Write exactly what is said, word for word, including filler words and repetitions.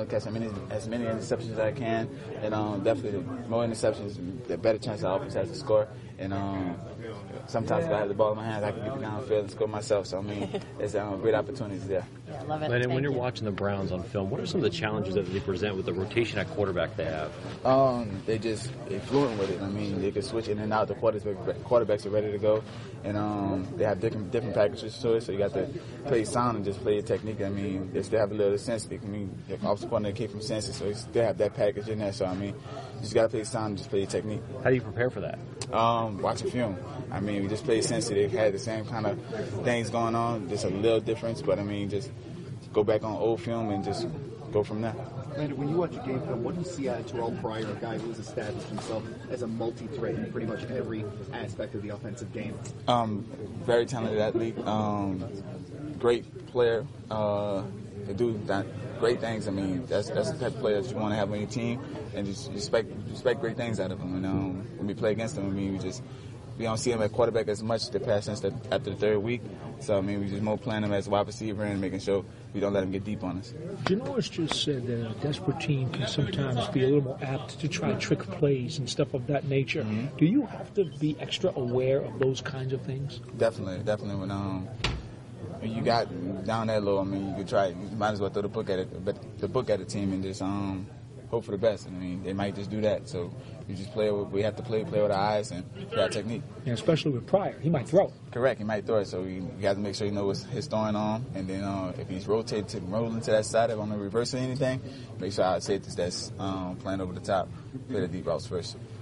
to catch as many, as many interceptions as I can. And um, definitely the more interceptions, the better chance the offense has to score. And um, sometimes if I have the ball in my hands, I can get it downfield and score myself. So, I mean, it's a um, great opportunity there. Yeah, I love it. Landon, when you're you. watching the Browns on film, what are some of the challenges that they present with the rotation at quarterback they have? Um, they just they're fluent with it. I mean, they can switch in and out. The quarterback, quarterbacks are ready to go, and um, they have different different packages to it. So you got to play sound and just play your technique. I mean, they still have a little sensitive. I mean, the offensive coordinator came from sensitive, so they still have that package in there. So I mean, you just got to play sound and just play your technique. How do you prepare for that? Um, watching film. I mean, we just played sensitive. They had the same kind of things going on, just a little difference. But I mean, just go back on old film and just go from there. Landon, when you watch a game film, what do you see out of Terrell Pryor, a guy who has established himself as a multi-threat in pretty much every aspect of the offensive game? Um, very talented athlete, um, great player. Uh, they do that, great things. I mean, that's that's the type of player that you want to have on your team, and just respect respect great things out of them. And um, when we play against them, I mean, we just we don't see him at quarterback as much the past since the, after the third week. So I mean, we just more playing him as a wide receiver and making sure we don't let him get deep on us. Janoris just said that a desperate team can sometimes be a little more apt to try trick plays and stuff of that nature. Mm-hmm. Do you have to be extra aware of those kinds of things? Definitely, definitely. When um, when you got down that low, I mean, you could try. You might as well throw the book at it, but the book at the team and just um, hope for the best. I mean, they might just do that. So you just play. With, we have to play, play with our eyes and play our technique. And especially with Pryor, he might throw. Correct, he might throw it. So you, you got to make sure you know what's his throwing on, and then uh, if he's rotated to rolling to that side, if I'm gonna reverse anything, make sure our safety that's um, playing over the top, play the deep routes first.